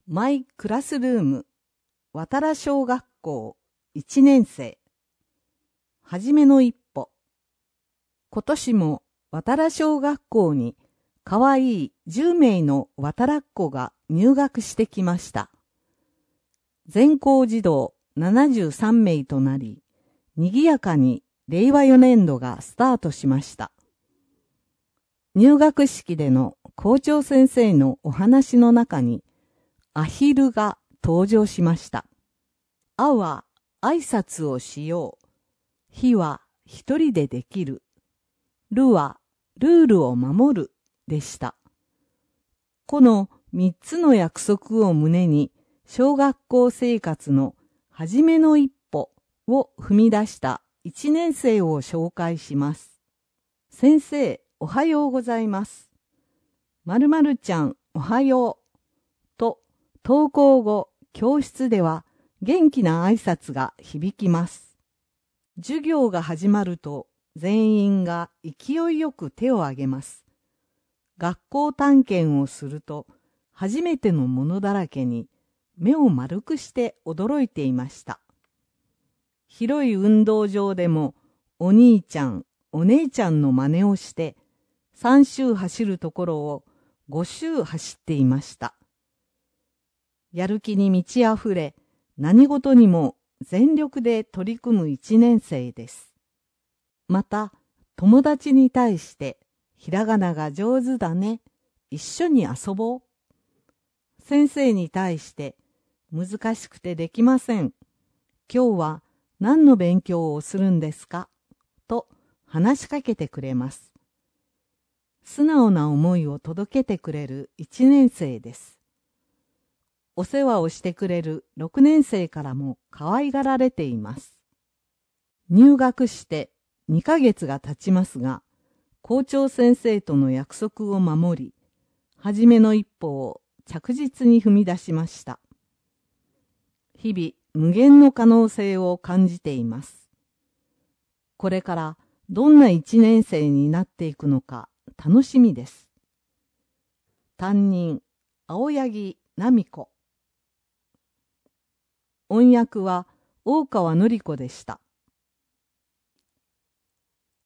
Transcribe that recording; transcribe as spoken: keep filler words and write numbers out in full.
マイクラスルーム渡良小学校いちねん生はじめの一歩。今年も渡良小学校にかわいいじゅうめいの渡良っ子が入学してきました。全校児童ななじゅうさんめいとなり、にぎやかにれいわよねんどがスタートしました。入学式での校長先生のお話の中に、アヒルが登場しました。あは挨拶をしよう。ひは一人でできる。るはルールを守るでした。この三つの約束を胸に、小学校生活の初めの一歩を踏み出した一年生を紹介します。先生、おはようございます。〇〇ちゃん、おはよう。と、登校後、教室では元気な挨拶が響きます。授業が始まると、全員が勢いよく手を挙げます。学校探検をすると、初めてのものだらけに、目を丸くして驚いていました。広い運動場でも、お兄ちゃん、お姉ちゃんの真似をして、さん周走るところをご周走っていました。やる気に満ち溢れ、何事にも全力で取り組む一年生です。また、友達に対して、ひらがなが上手だね、一緒に遊ぼう。先生に対して、難しくてできません。今日は何の勉強をするんですかと話しかけてくれます。素直な思いを届けてくれる一年生です。お世話をしてくれる六年生からも可愛がられています。入学してにかげつが経ちますが、校長先生との約束を守り、初めの一歩を着実に踏み出しました。日々無限の可能性を感じています。これからどんな一年生になっていくのか楽しみです。担任、青柳奈美子。音訳は大川典子でした。